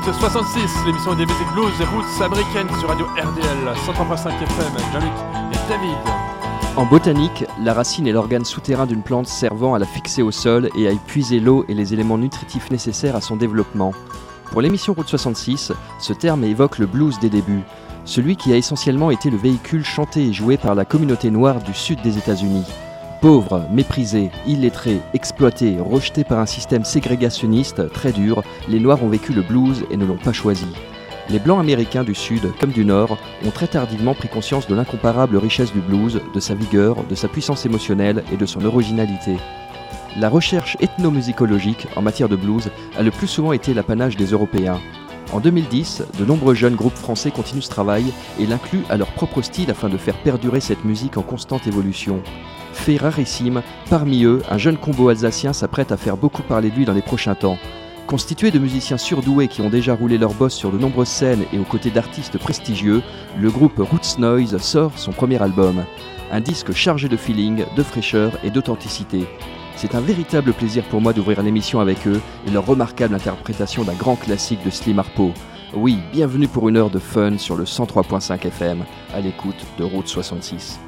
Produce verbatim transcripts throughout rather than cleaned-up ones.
soixante-six, l'émission des musiques blues et roots américaines sur Radio R D L cent trois virgule cinq F M, Jean-Luc et David. En botanique, la racine est l'organe souterrain d'une plante servant à la fixer au sol et à y puiser l'eau et les éléments nutritifs nécessaires à son développement. Pour l'émission Route soixante-six, ce terme évoque le blues des débuts, celui qui a essentiellement été le véhicule chanté et joué par la communauté noire du sud des États-Unis. Pauvres, méprisés, illettrés, exploités, rejetés par un système ségrégationniste très dur, les Noirs ont vécu le blues et ne l'ont pas choisi. Les Blancs américains du Sud, comme du Nord, ont très tardivement pris conscience de l'incomparable richesse du blues, de sa vigueur, de sa puissance émotionnelle et de son originalité. La recherche ethnomusicologique en matière de blues a le plus souvent été l'apanage des Européens. En deux mille dix, de nombreux jeunes groupes français continuent ce travail et l'incluent à leur propre style afin de faire perdurer cette musique en constante évolution. Fait rarissime, parmi eux, un jeune combo alsacien s'apprête à faire beaucoup parler de lui dans les prochains temps. Constitué de musiciens surdoués qui ont déjà roulé leur boss sur de nombreuses scènes et aux côtés d'artistes prestigieux, le groupe Roots Noise sort son premier album. Un disque chargé de feeling, de fraîcheur et d'authenticité. C'est un véritable plaisir pour moi d'ouvrir l'émission avec eux et leur remarquable interprétation d'un grand classique de Slim Harpo. Oui, bienvenue pour une heure de fun sur le cent trois virgule cinq F M, à l'écoute de Route soixante-six.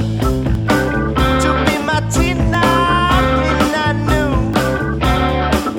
To be my teen now, and I knew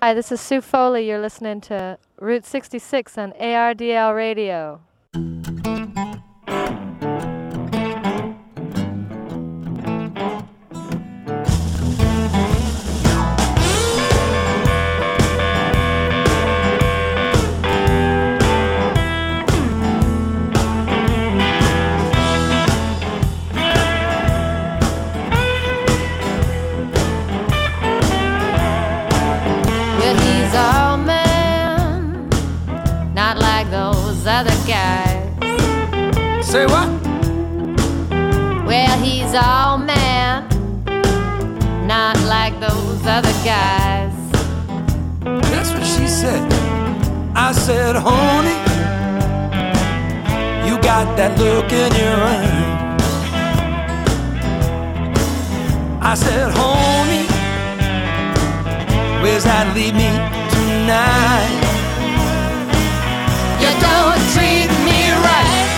Hi, this is Sue Foley. You're listening to Route sixty-six on A R D L Radio. Other guys. Say what? Well, he's all man, not like those other guys. That's what she said. I said, honey, you got that look in your eye. I said, homie, where's that lead me tonight? You don't treat me right.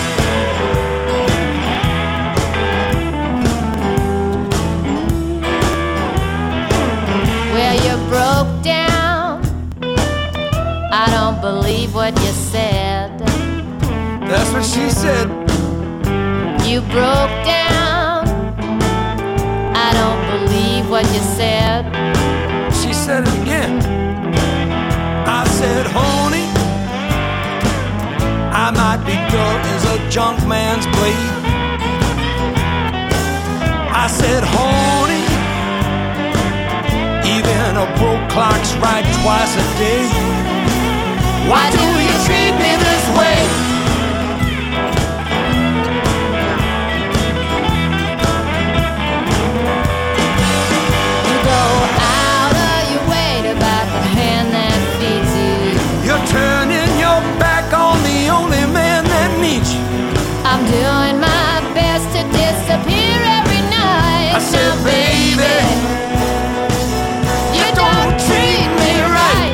Well, you broke down. I don't believe what you said. That's what she said. You broke down. I don't believe what you said. She said it again. I said, honey, I might be dull as a junk man's blade. I said, honey, even a broke clock's right twice a day. Why do you treat me this way? You go out of your way to bite the hand that feeds you. You're turning your back on the only man that needs you. I'm doing my best to disappear every night. I said, now, baby, you don't treat me right.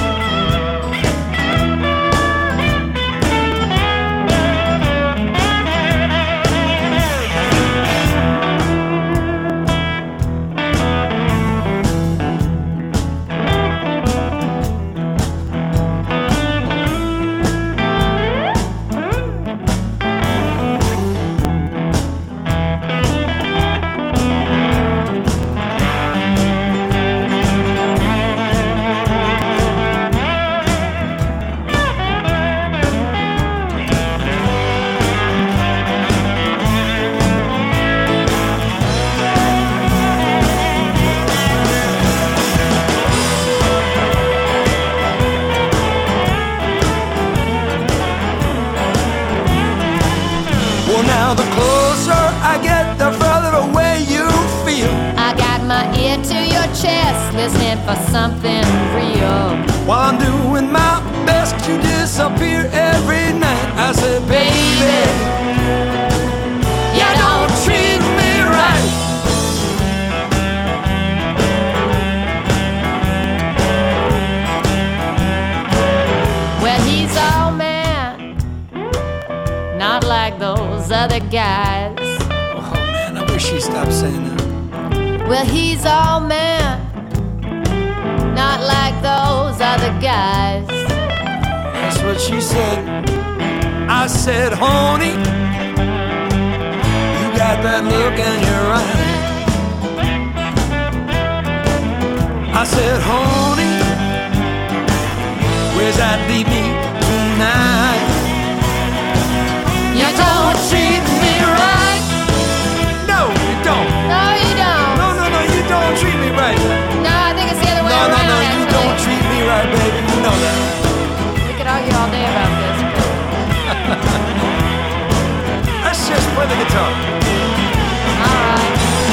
Listening for something real. While I'm doing my best to disappear every night. I said, baby, you don't treat me right. Well, he's all man, not like those other guys. Oh man, I wish she'd stop saying that. Well, he's all man, not like those other guys. That's what she said. I said, honey, you got that look in your eye. I said, honey, where's that leave me tonight? You don't treat me right. No, you don't. No, you don't. No, no, no, you don't treat me right. No, I think it's the other way no, around. No, no, no, you actually. don't treat me right, baby. You know that. We could argue all day about this. Let's just play the guitar. All right.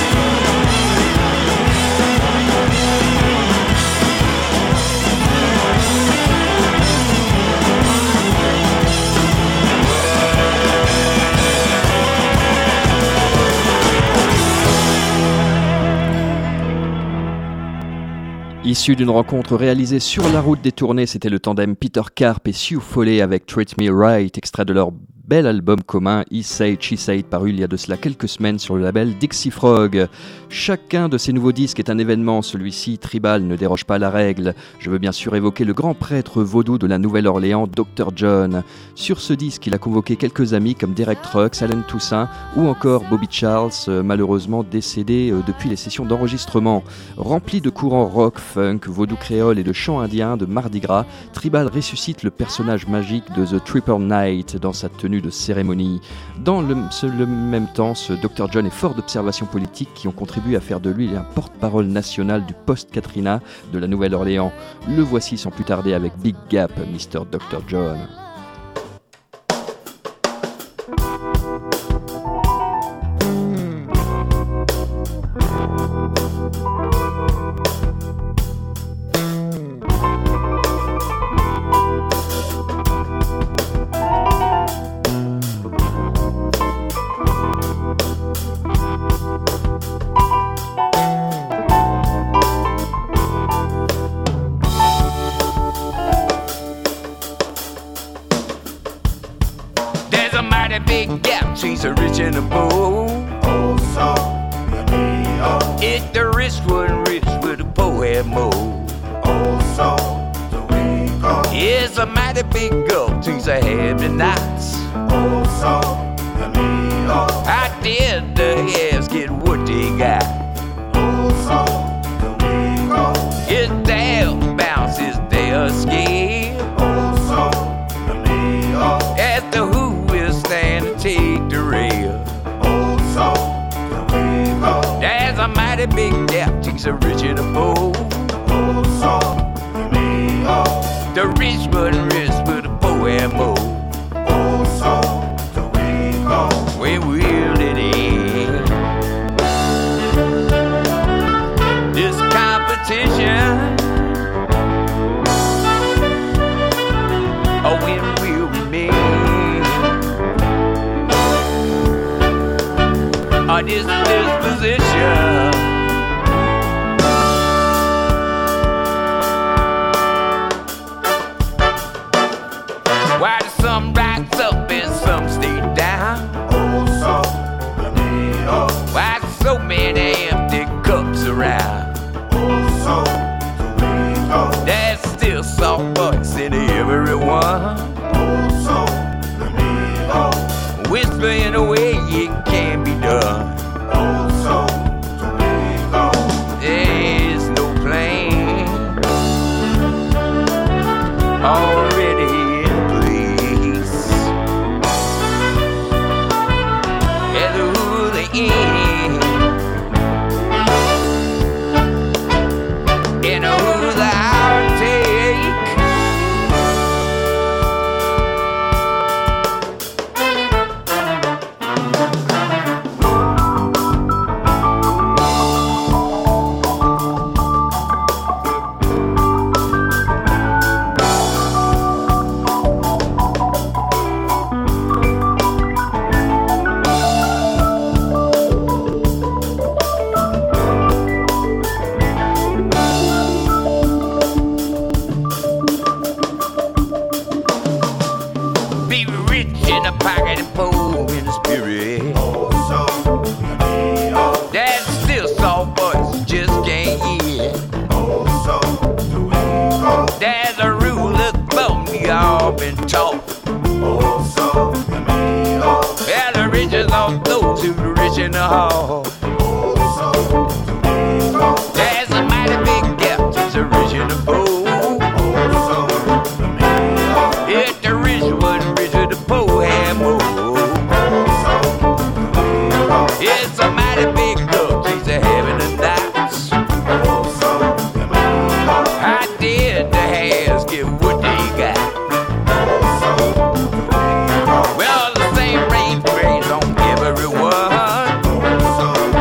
Issu d'une rencontre réalisée sur la route des tournées, c'était le tandem Peter Karp et Sue Foley avec Treat Me Right, extrait de leur bel album commun He Said, She Said, paru il y a de cela quelques semaines sur le label Dixie Frog. Chacun de ces nouveaux disques est un événement, celui-ci, Tribal, ne déroge pas à la règle. Je veux bien sûr évoquer le grand prêtre vaudou de la Nouvelle-Orléans, docteur John. Sur ce disque, il a convoqué quelques amis comme Derek Trucks, Alan Toussaint ou encore Bobby Charles, malheureusement décédé depuis les sessions d'enregistrement. Rempli de courants rock, funk, vaudou créole et de chants indiens de Mardi Gras, Tribal ressuscite le personnage magique de The Triple Knight dans sa tenue de cérémonie. Dans le, ce, le même temps, ce docteur John est fort d'observations politiques qui ont contribué à faire de lui un porte-parole national du post-Katrina de la Nouvelle-Orléans. Le voici sans plus tarder avec Big Gap, mister docteur John. Big gap between the rich and the poor. Oh, so if the rich wasn't rich, would the poor have more? Oh, so the we go. It's a mighty big gulf between the have and nots. Oh, so the me oh. How did the haves get what they got? Oh, so the we go. It's their bounce, it's their scale. Oh, so the me oh. As the who stand and take the rail. Oh, so the we go. There's a mighty big gap between the rich and the poor. Oh, so the me oh. The rich wasn't rich, but the poor had more. Oh, so the we go. Where will it end? This competition. Oh, when will we meet? On this disposition. Why do some rise up and some stay down? Oh, so the me oh. Why so many empty cups around? Oh, so the we go. There's still soft voice in everyone. Oh, so the me oh. Whispering away it can be done. Oh, so the we go. There's no plan already in place. And who the end? And who the outtake? In the hall. Oh, so there's a mighty big gap between the rich and the poor. Oh, so if the rich wasn't rich, the poor had more. Oh, so it's a mighty big gap between the heaven and nights. Oh, so how did the haves get what they got? Oh, so well, the same rain rains on everyone.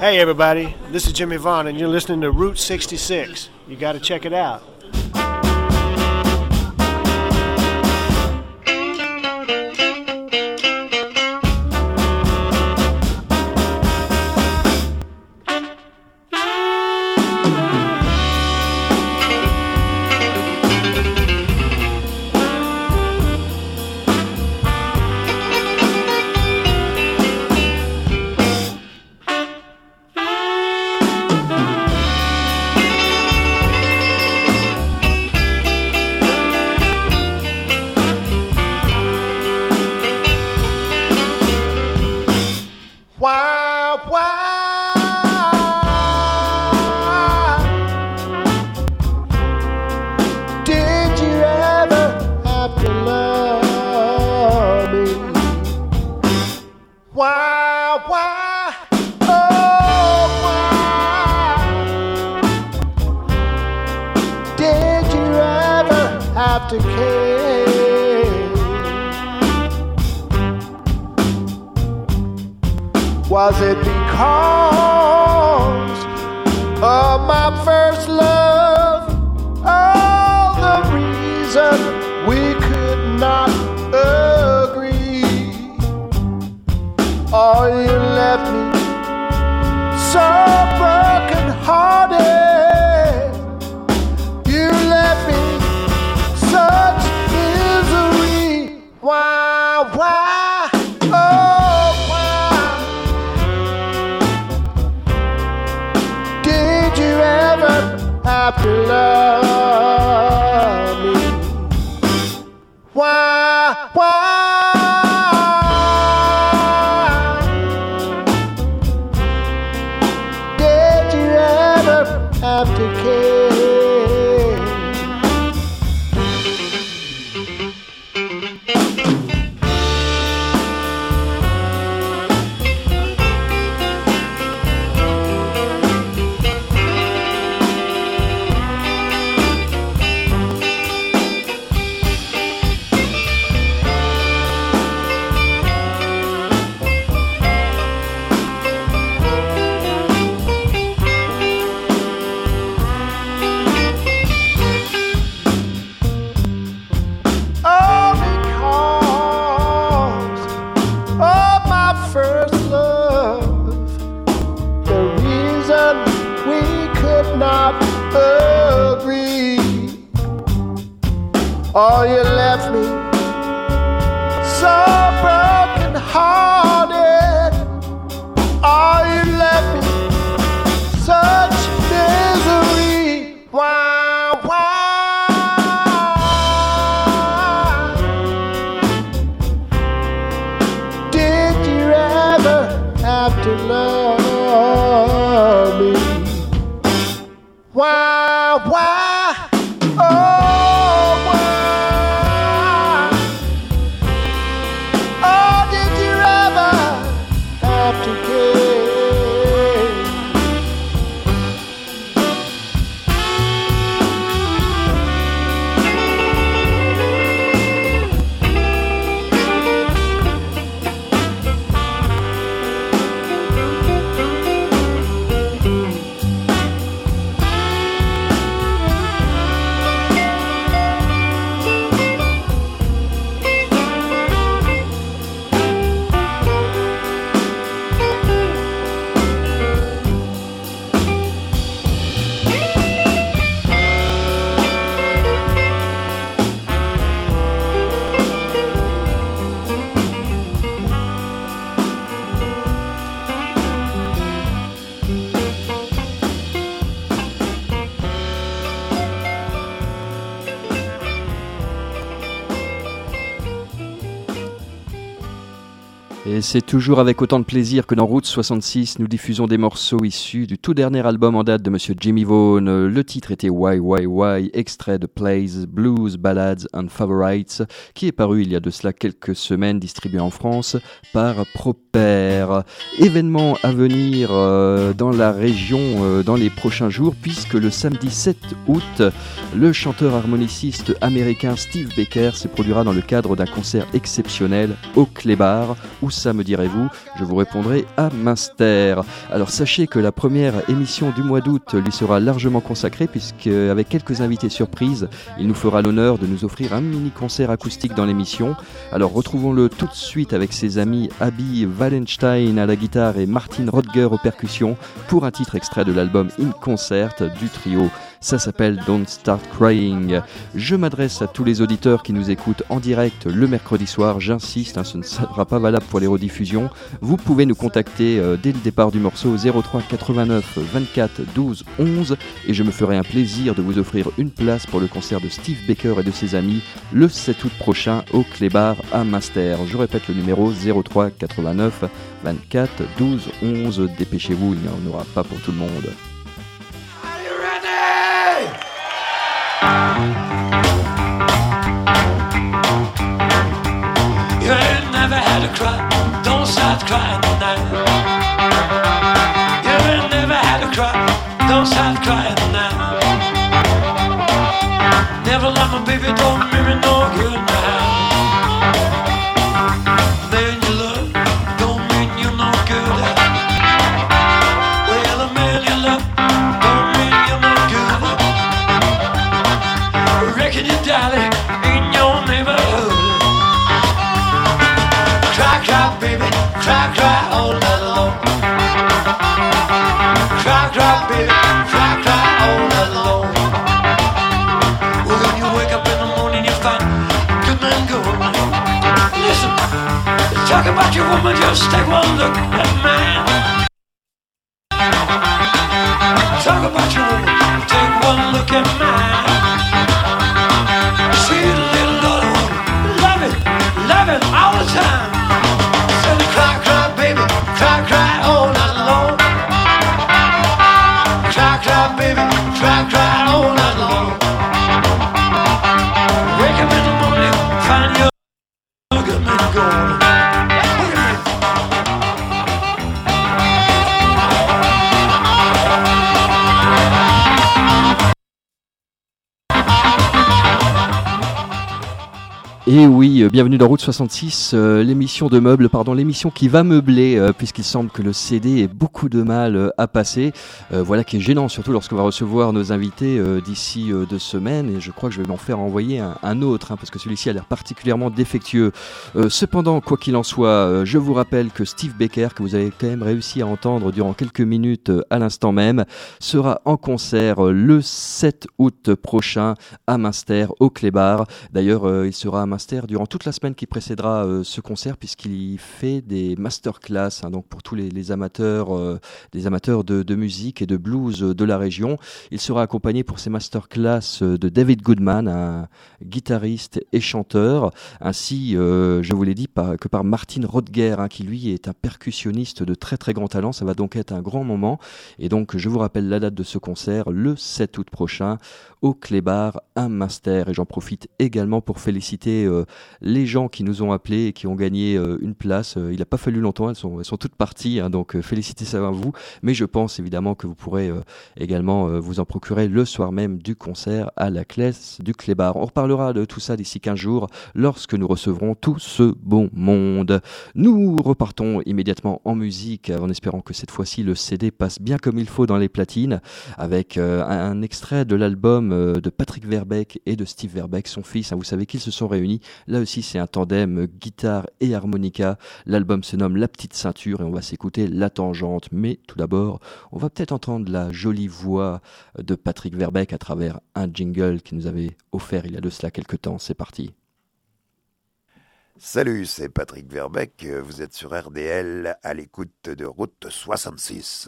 Hey everybody, this is Jimmy Vaughn and you're listening to Route sixty-six. You gotta check it out. Was it because of my first love? All the reason we could not agree. Oh, you left me so broken hearted. You left me such misery. Why, why, oh why did you ever have to love me? Why, why did you ever have to care? Oh, you left me so broken hearted. Oh, you left me such misery. Why, why did you ever have to love me? Why, why, oh Et c'est toujours avec autant de plaisir que dans Route soixante-six, nous diffusons des morceaux issus du tout dernier album en date de Monsieur Jimmy Vaughan. Le titre était Why, Why, Why, extrait de Plays, Blues, Ballads and Favorites, qui est paru il y a de cela quelques semaines, distribué en France par Proper. Événement à venir euh, dans la région euh, dans les prochains jours, puisque le samedi sept août, le chanteur harmoniciste américain Steve Baker se produira dans le cadre d'un concert exceptionnel au Clébar, où ça, me direz-vous? Je vous répondrai à Münster. Alors sachez que la première émission du mois d'août lui sera largement consacrée, puisqu'avec quelques invités surprises, il nous fera l'honneur de nous offrir un mini-concert acoustique dans l'émission. Alors retrouvons-le tout de suite avec ses amis Abby Wallenstein à la guitare et Martin Rodger aux percussions pour un titre extrait de l'album In Concert du trio. Ça s'appelle Don't Start Crying. Je m'adresse à tous les auditeurs qui nous écoutent en direct le mercredi soir. J'insiste, hein, ce ne sera pas valable pour les rediffusions. Vous pouvez nous contacter euh, dès le départ du morceau au zéro trois quatre-vingt-neuf vingt-quatre douze onze et je me ferai un plaisir de vous offrir une place pour le concert de Steve Baker et de ses amis le sept août prochain au Clébar à Münster. Je répète le numéro zéro trois quatre-vingt-neuf vingt-quatre douze onze. Dépêchez-vous, il n'y en aura pas pour tout le monde. You ain't never had to cry, don't start crying now. You ain't never had to cry, don't start crying now. Never let my baby don't make me no good now. Man you love don't mean you no good. Well, the man you love don't mean you no good. Reckon your daddy in your neighborhood. Cry, cry, baby, cry, cry all night long. Cry, cry, baby, cry, cry all night long. Well, when you wake up in the morning, you find good man, good woman. Listen, talk about your woman, just take one look at man. Talk about your woman, take one look at man. Sweet little daughter, love it, love it all the time. Cry, cry, baby, cry, cry all night long. Cry, cry, baby, cry, cry all night long. Wake up in the morning, find your good man gone. Et oui, euh, bienvenue dans Route soixante-six, euh, l'émission de meubles, pardon, l'émission qui va meubler, euh, puisqu'il semble que le C D ait beaucoup de mal euh, à passer. Euh, voilà qui est gênant, surtout lorsqu'on va recevoir nos invités euh, d'ici euh, deux semaines, et je crois que je vais m'en faire envoyer un, un autre, hein, parce que celui-ci a l'air particulièrement défectueux. Euh, cependant, quoi qu'il en soit, euh, je vous rappelle que Steve Baker, que vous avez quand même réussi à entendre durant quelques minutes euh, à l'instant même, sera en concert euh, le sept août prochain à Münster, au Clébar. D'ailleurs, euh, il sera à Münster durant toute la semaine qui précédera euh, ce concert, puisqu'il fait des masterclass, hein, donc pour tous les, les amateurs, euh, des amateurs de, de musique et de blues de la région. Il sera accompagné pour ces masterclass de David Goodman, un guitariste et chanteur, ainsi, euh, je vous l'ai dit, par, que par Martin Rodger, hein, qui lui est un percussionniste de très très grand talent. Ça va donc être un grand moment, et donc je vous rappelle la date de ce concert, le sept août prochain au Clébar à Münster. Et j'en profite également pour féliciter euh, les gens qui nous ont appelés et qui ont gagné euh, une place. Euh, il n'a pas fallu longtemps, elles sont, elles sont toutes parties, hein, donc euh, félicitez ça à vous. Mais je pense évidemment que vous pourrez euh, également euh, vous en procurer le soir même du concert à la Classe du Clébar. On reparlera de tout ça d'ici quinze jours lorsque nous recevrons tout ce bon monde. Nous repartons immédiatement en musique en espérant que cette fois-ci le C D passe bien comme il faut dans les platines, avec euh, un, un extrait de l'album euh, de Patrick Verbeek et de Steve Verbeek, son fils. Hein, vous savez qu'ils se sont réunis. Là aussi, c'est un tandem guitare et harmonica. L'album se nomme La Petite Ceinture et on va s'écouter La Tangente. Mais tout d'abord, on va peut-être entendre la jolie voix de Patrick Verbeek à travers un jingle qu'il nous avait offert il y a de cela quelques temps. C'est parti. Salut, c'est Patrick Verbeek. Vous êtes sur R D L à l'écoute de Route soixante-six.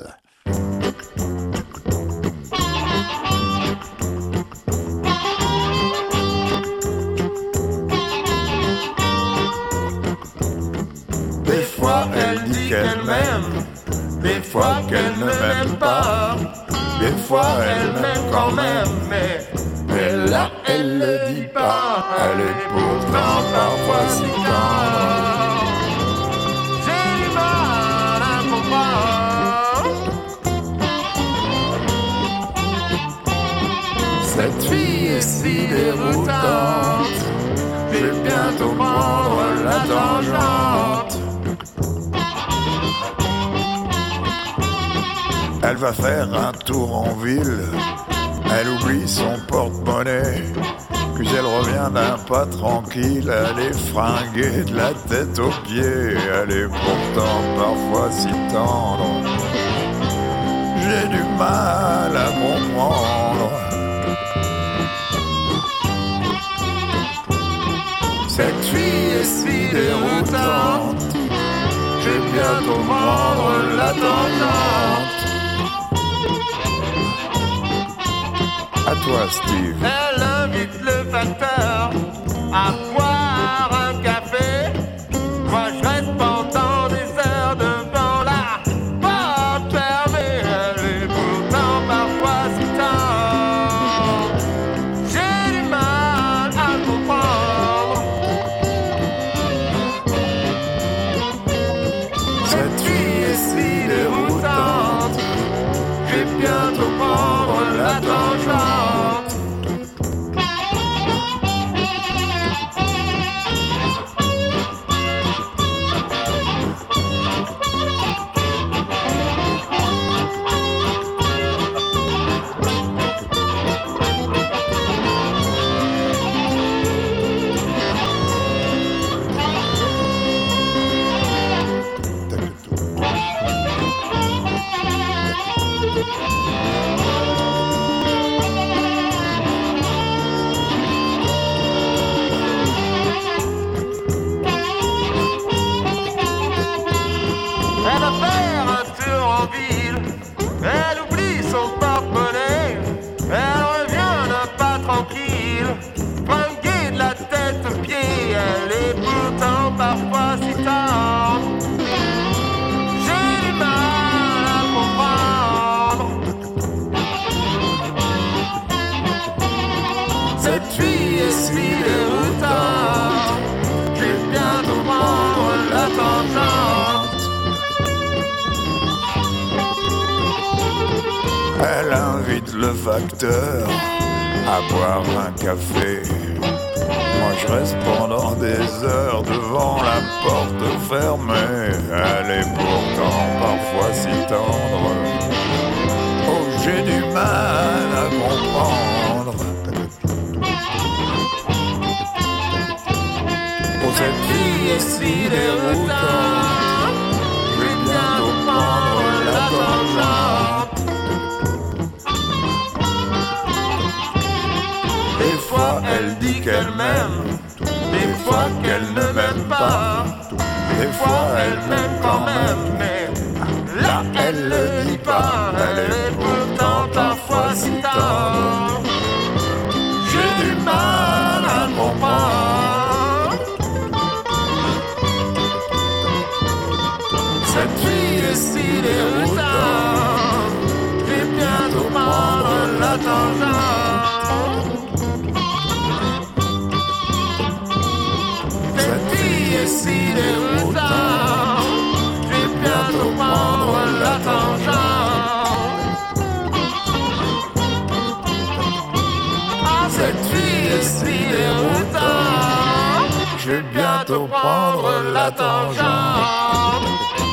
Des fois elle dit qu'elle m'aime, des fois qu'elle ne m'aime pas, des fois elle m'aime quand même, mais, mais là elle le dit pas, elle est pourtant parfois si tendre. J'ai du mal à comprendre, cette fille est si déroutante, je vais bientôt prendre la tangente. Elle va faire un tour en ville, elle oublie son porte-monnaie, puis elle revient d'un pas tranquille, elle est fringuée de la tête aux pieds, elle est pourtant parfois si tendre, j'ai du mal à comprendre. Cette fille est si déroutante, je vais bientôt prendre la tangente. À toi, Steve. Elle invite le facteur à boire un café. Moi je reste pendant des heures devant la porte fermée. Elle est pourtant parfois si tendre, j'ai du mal à comprendre. Cette fille est si déroutante, je vais bientôt prendre la tangente. Elle oublie son porte-monnaie, elle revient d'un pas tranquille, fringuée de la tête aux pieds, elle est pourtant parfois si tendre, j'ai du mal à comprendre. Cette fille est si déroutante, je vais bientôt prendre la tangente. Elle invite le facteur à boire un café. Moi je reste pendant des heures devant la porte fermée. Elle est pourtant parfois si tendre, oh j'ai du mal à comprendre. Oh cette fille est si déroutante, je vais bientôt prendre la tangente. Des fois elle dit qu'elle m'aime, des fois qu'elle ne m'aime pas, des fois elle m'aime quand même, mais là elle le dit pas, elle est pourtant parfois si tendre, j'ai du mal à comprendre. Cette fille est si déroutante, je vais bientôt prendre la tangente. Si déroutant, je vais bientôt prendre la tangente. Ah, cette fille est si déroutante, je vais bientôt prendre la tangente.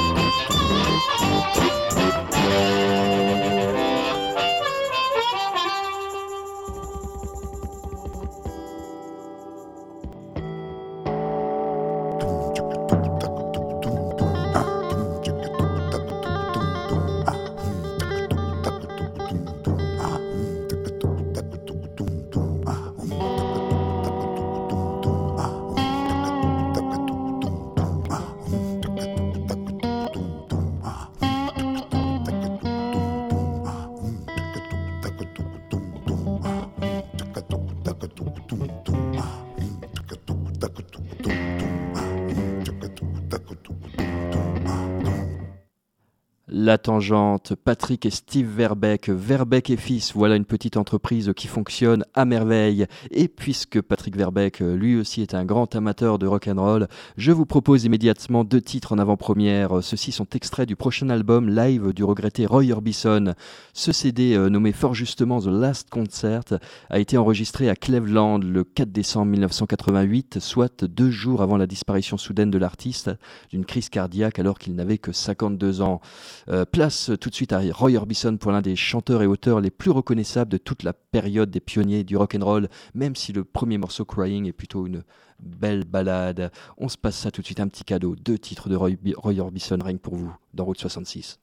La Tangente, Patrick et Steve Verbeek, Verbeek et Fils, voilà une petite entreprise qui fonctionne à merveille. Et puisque Patrick Verbeek, lui aussi, est un grand amateur de rock'n'roll, je vous propose immédiatement deux titres en avant-première. Ceux-ci sont extraits du prochain album live du regretté Roy Orbison. Ce C D, euh, nommé fort justement The Last Concert, a été enregistré à Cleveland le quatre décembre mille neuf cent quatre-vingt-huit, soit deux jours avant la disparition soudaine de l'artiste d'une crise cardiaque alors qu'il n'avait que cinquante-deux ans. Euh, place tout de suite à Roy Orbison pour l'un des chanteurs et auteurs les plus reconnaissables de toute la période des pionniers du rock'n'roll, même si le premier morceau Crying est plutôt une belle balade. On se passe ça tout de suite, un petit cadeau, deux titres de Roy, Roy Orbison, rien que pour vous, dans Route soixante-six.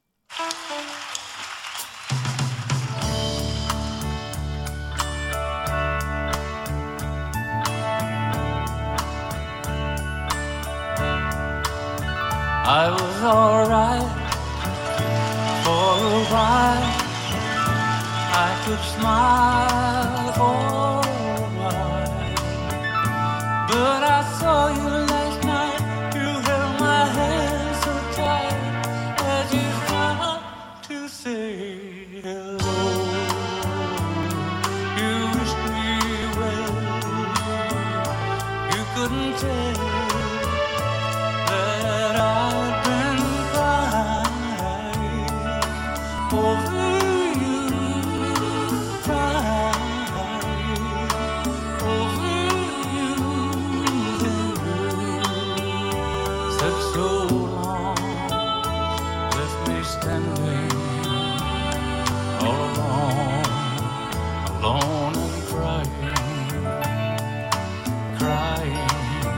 I was alright for a while. I could smile for a while. But I saw you last night. You held my hand so tight as you tried to say hello. You wished me well. You couldn't tell that I'd been crying over you, crying over you. Said so long, left me standing all alone, alone and crying, crying.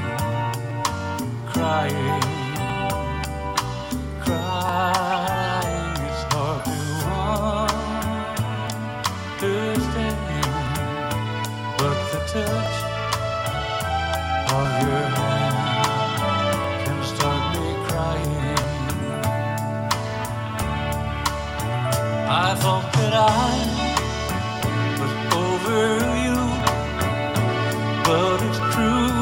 Crying, crying, it's hard to understand, but the touch of your hand can start me crying. I thought that I was over you, but it's true,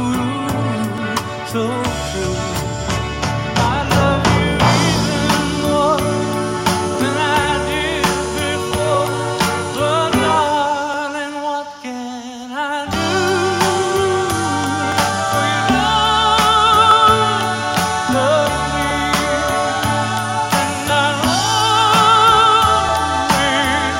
so true. I love you even more than I did before. But darling, what can I do? For you don't love me, and I'll always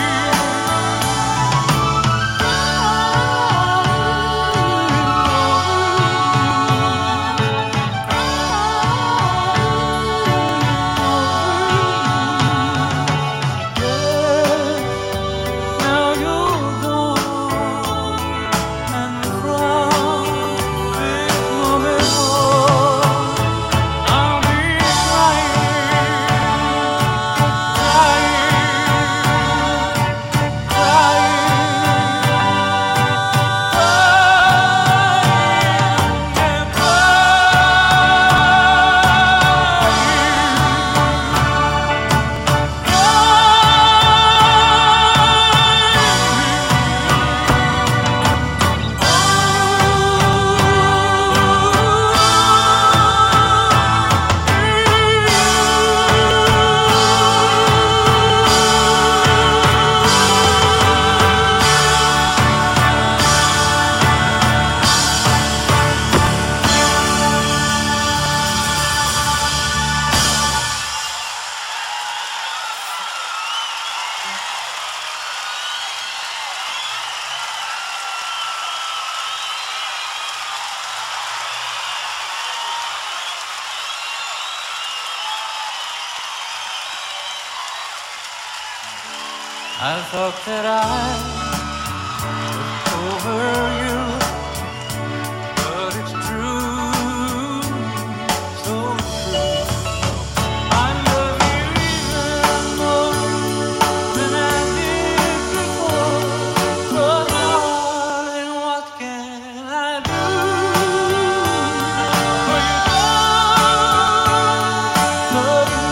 I thought that I was over you, but it's true, so true. I love you even more than I did before. But darling, what can I do? For you don't love me.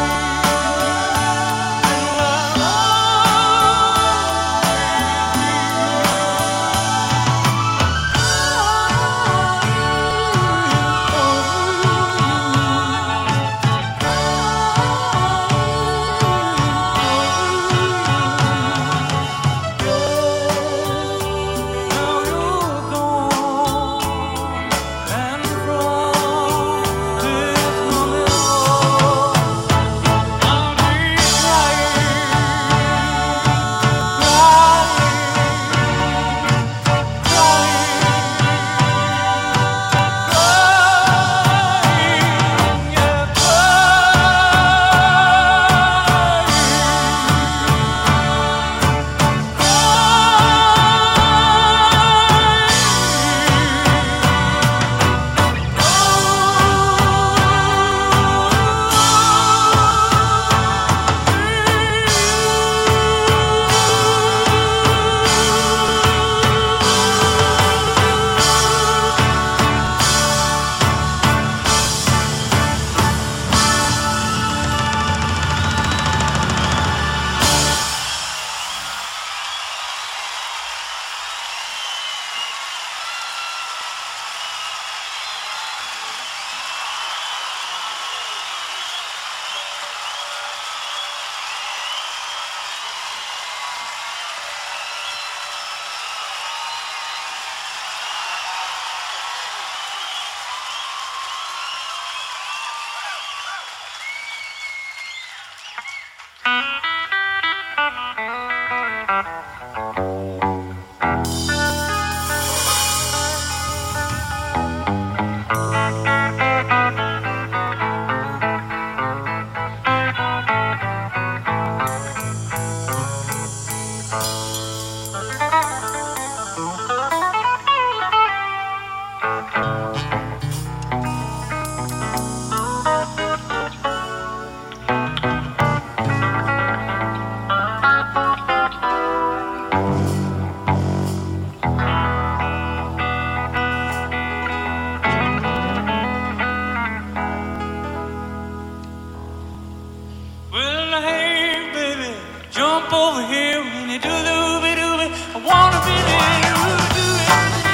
over here when you do the ooby dooby. I wanna be there. Ooby dooby.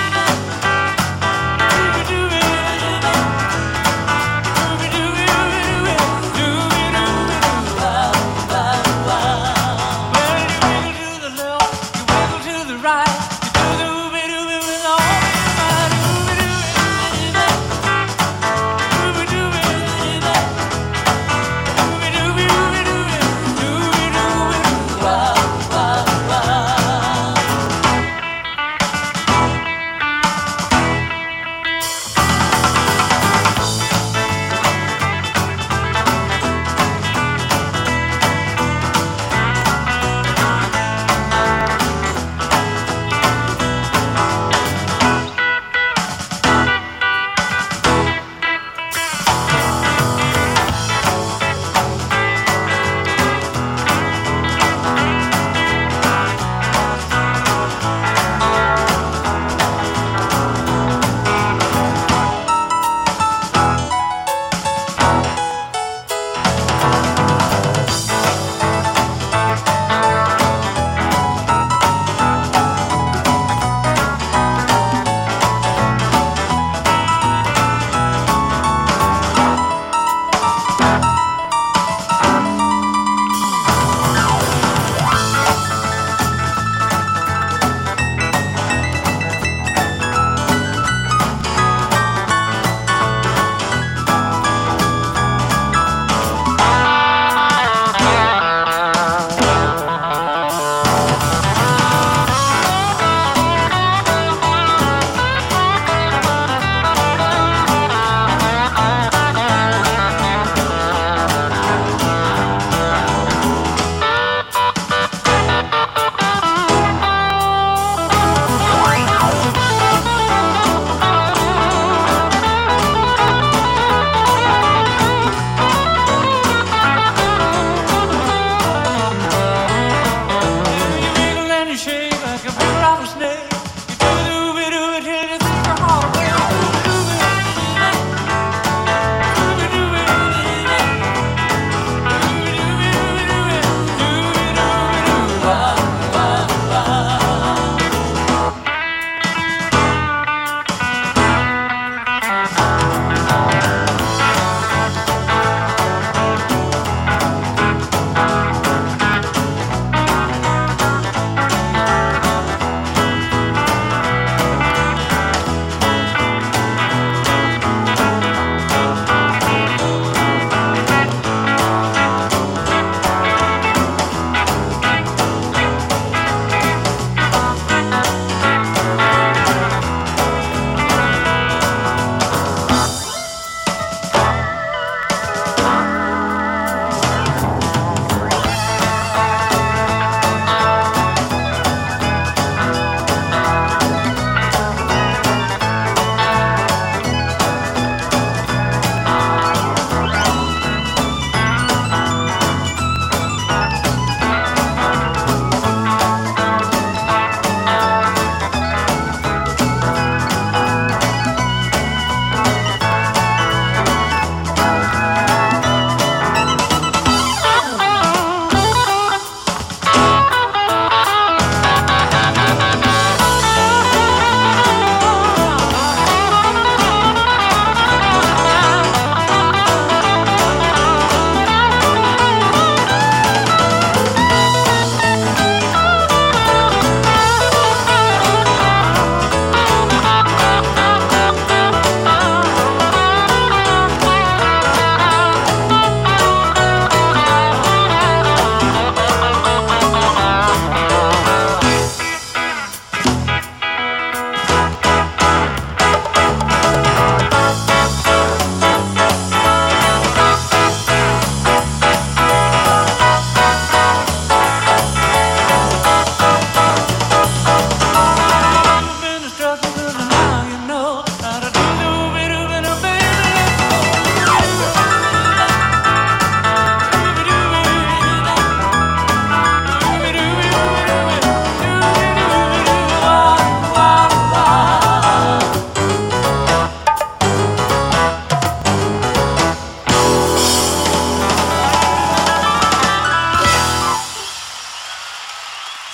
Ooby dooby. Ooby dooby, ooby dooby. Dooby dooby doo. Wow, wow, wow. Well, you wiggle to the left, you wiggle to the right. You do the ooby dooby with all your might. Ooby dooby. Ooby dooby. Ooby dooby, ooby dooby. Dooby dooby doo. Wow.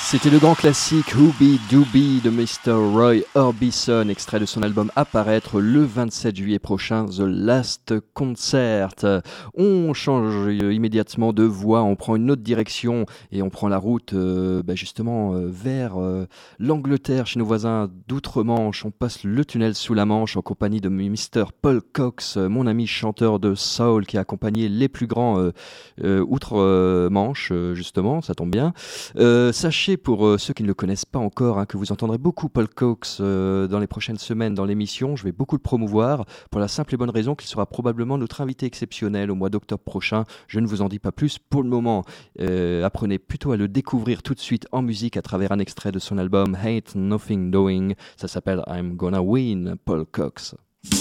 C'était le grand classique Whoobie Doobie de mister Roy Orbison, extrait de son album à paraître le vingt-sept juillet prochain, The Last Concert. On change immédiatement de voie, on prend une autre direction et on prend la route euh, bah justement euh, vers euh, l'Angleterre, chez nos voisins d'outre-Manche. On passe le tunnel sous la Manche en compagnie de mister Paul Cox, mon ami chanteur de soul qui a accompagné les plus grands euh, euh, outre-Manche, euh, justement, ça tombe bien. Euh, sachez pour euh, ceux qui ne le connaissent pas encore, hein, que vous entendrez beaucoup Paul Cox euh, dans les prochaines semaines dans l'émission. Je vais beaucoup le promouvoir pour la simple et bonne raison qu'il sera probablement notre invité exceptionnel au mois d'octobre prochain. Je ne vous en dis pas plus pour le moment. Euh, apprenez plutôt à le découvrir tout de suite en musique à travers un extrait de son album Ain't Nothing Doing. Ça s'appelle I'm Gonna Win, Paul Cox.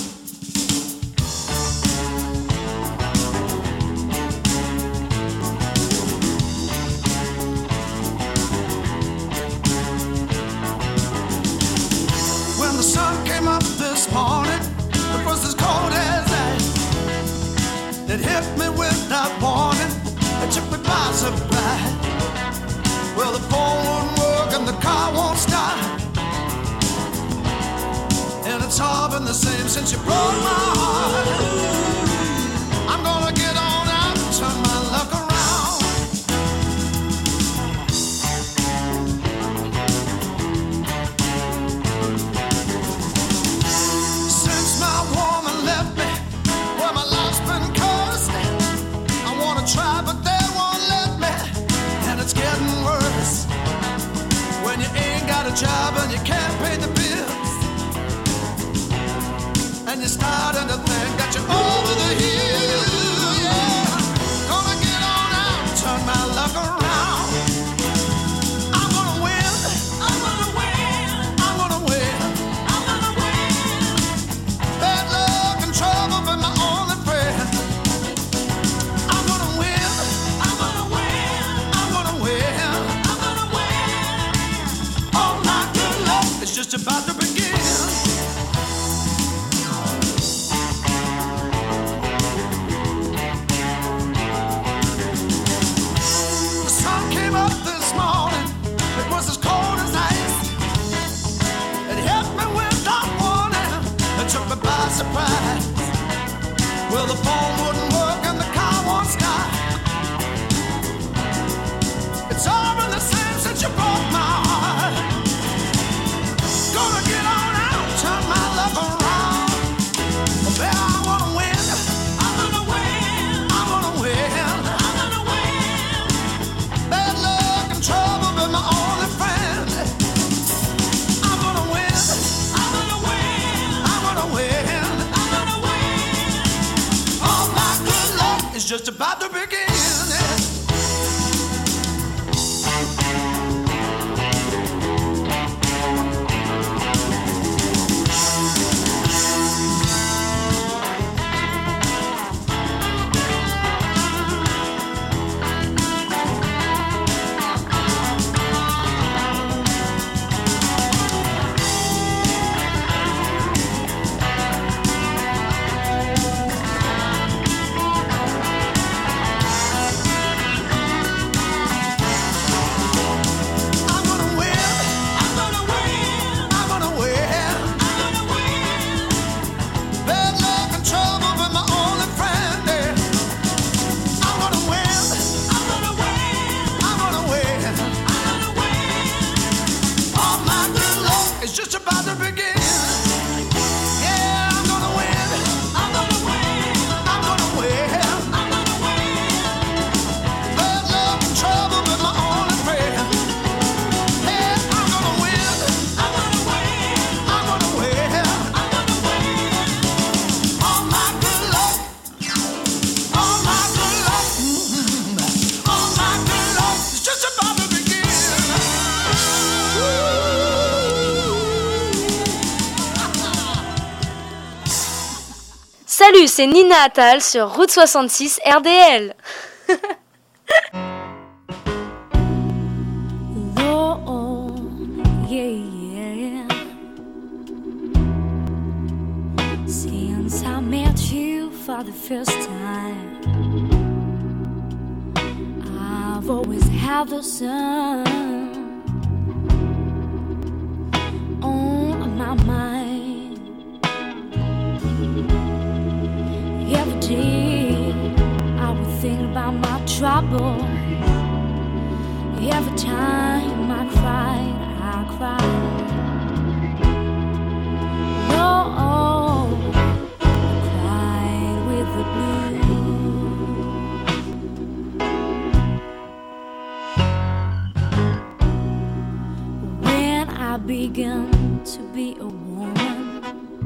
Morning, it was as cold as ice. It hit me without warning. It took me by surprise. Well, the phone won't work and the car won't start, and it's all been the same since you broke my heart. I'm gonna get on out and turn my luck around. Try, but they won't let me, and it's getting worse when you ain't got a job and you can't pay the bills, and you're starting to think that you're over the hill. Yeah, gonna get on out and turn my luck around. I'm gonna win. I'm gonna win. I'm gonna win. I'm gonna win. Bad luck and trouble been my only friend. It's just about to begin. The sun came up this morning. It was as cold as ice. It hit me without warning. It took me by surprise. Well, the phone wouldn't work and the car won't start. It's all been the same since you broke my heart. Gonna get on out, turn my luck around. Oh, baby, I wanna win. I'm gonna win. I'm gonna win. I'm gonna win. Bad luck and trouble been my only friend. I'm gonna win. I'm gonna win. I'm gonna win. I'm gonna win. All my good luck is just about to begin. Salut, c'est Nina Attal sur Route soixante-six R D L. Lord, yeah, yeah. Since I met you for the first time, I've always had the sun my mind. Every day I would think about my trouble. Every time I cried, I cried. No, I cried with the blues. When I began to be a woman,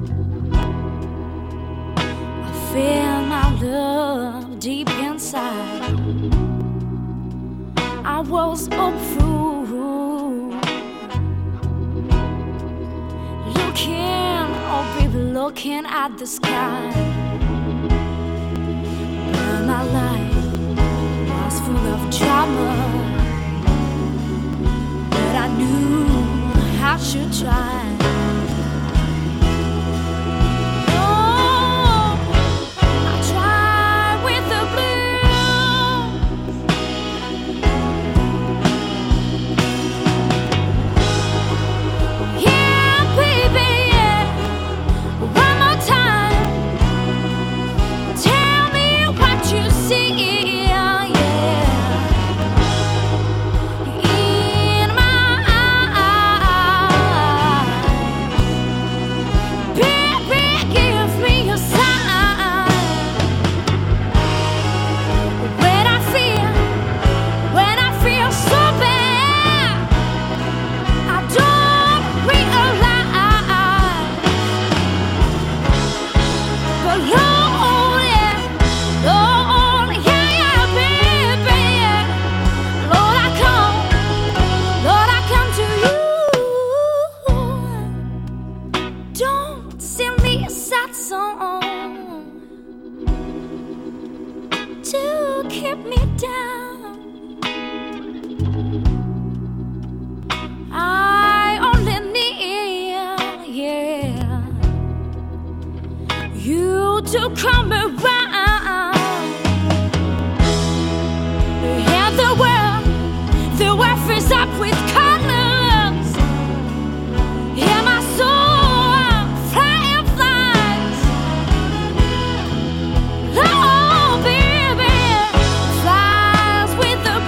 I felt my love deep inside. I was up through looking, oh baby, looking at the sky. But my life was full of drama, but I knew I should try. To come around, and the world, the world fills up with colors. Hear my soul, fireflies. Oh, baby, flies with the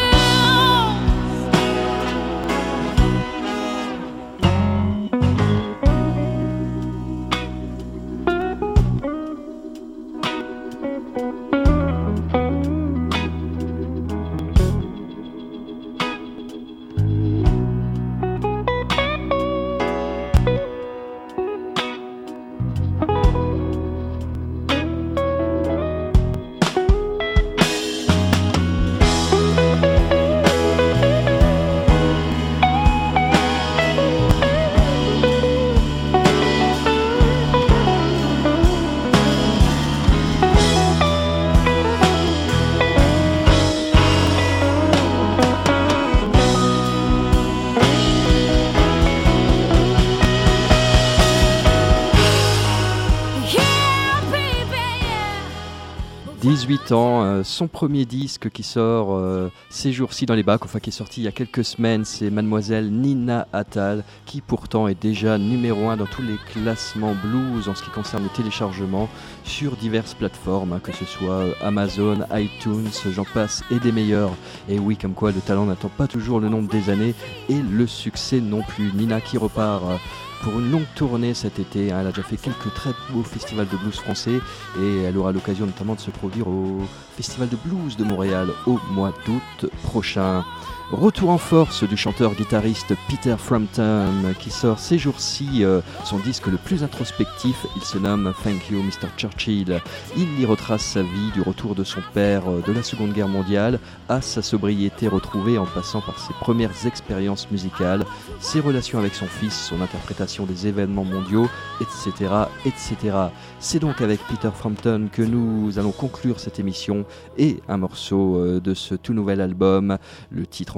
dix-huit ans, euh, son premier disque qui sort euh, ces jours-ci dans les bacs, enfin qui est sorti il y a quelques semaines, c'est Mademoiselle Nina Attal, qui pourtant est déjà numéro un dans tous les classements blues en ce qui concerne le téléchargement sur diverses plateformes, hein, que ce soit Amazon, iTunes, j'en passe et des meilleurs. Et oui, comme quoi le talent n'attend pas toujours le nombre des années et le succès non plus. Nina qui repart euh, pour une longue tournée cet été, hein. Elle a déjà fait quelques très beaux festivals de blues français et elle aura l'occasion notamment de se produire au Festival de blues de Montréal au mois d'août prochain. Retour en force du chanteur-guitariste Peter Frampton qui sort ces jours-ci euh, son disque le plus introspectif, il se nomme Thank You mister Churchill. Il y retrace sa vie du retour de son père euh, de la Seconde Guerre mondiale à sa sobriété retrouvée en passant par ses premières expériences musicales, ses relations avec son fils, son interprétation des événements mondiaux, et cetera et cetera. C'est donc avec Peter Frampton que nous allons conclure cette émission et un morceau euh, de ce tout nouvel album, le titre en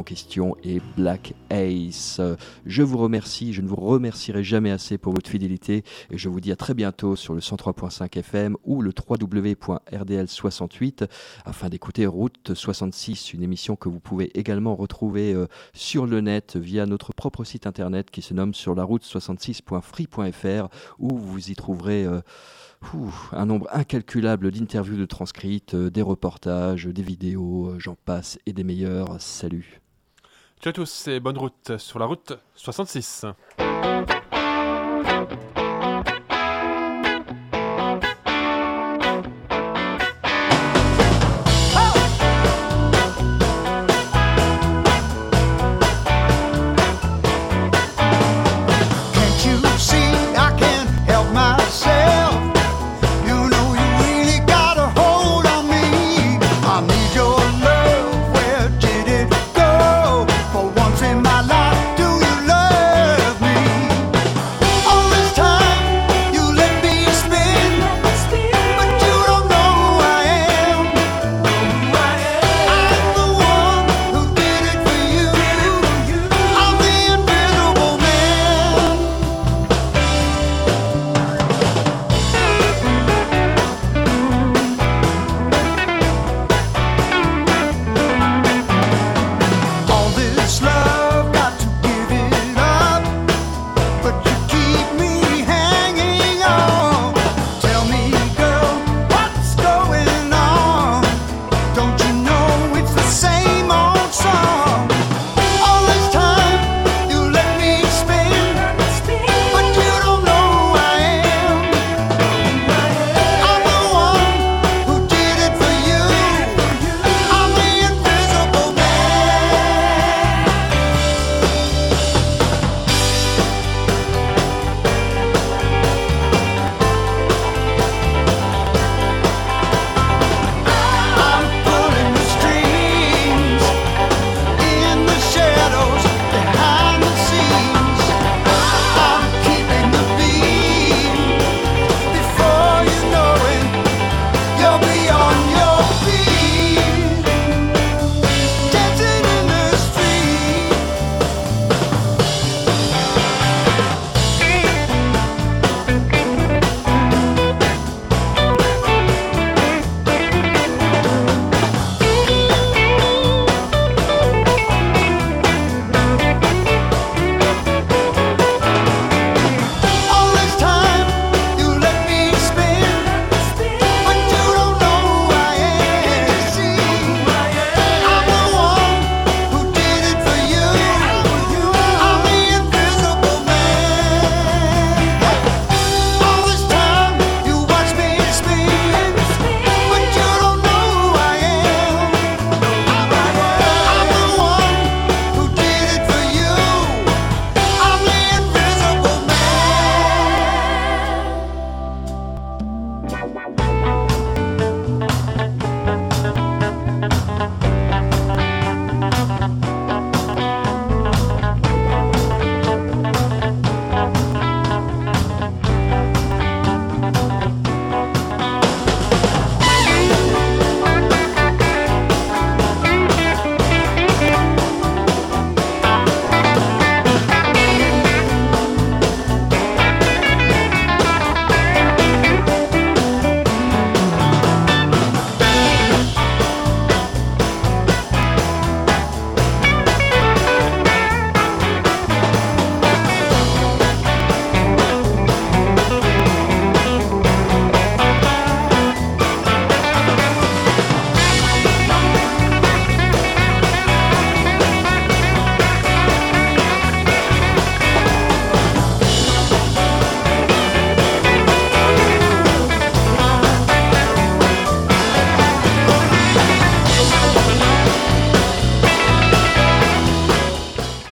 en question est Black Ace. Je vous remercie, je ne vous remercierai jamais assez pour votre fidélité et je vous dis à très bientôt sur le cent trois point cinq F M ou le w w w point r d l soixante-huit afin d'écouter Route soixante-six, une émission que vous pouvez également retrouver euh, sur le net via notre propre site internet qui se nomme sur la route soixante-six point free point f r où vous y trouverez euh, Ouh, un nombre incalculable d'interviews de transcrites, euh, des reportages, des vidéos, euh, j'en passe et des meilleurs. Salut. Ciao à tous et bonne route sur la route soixante-six.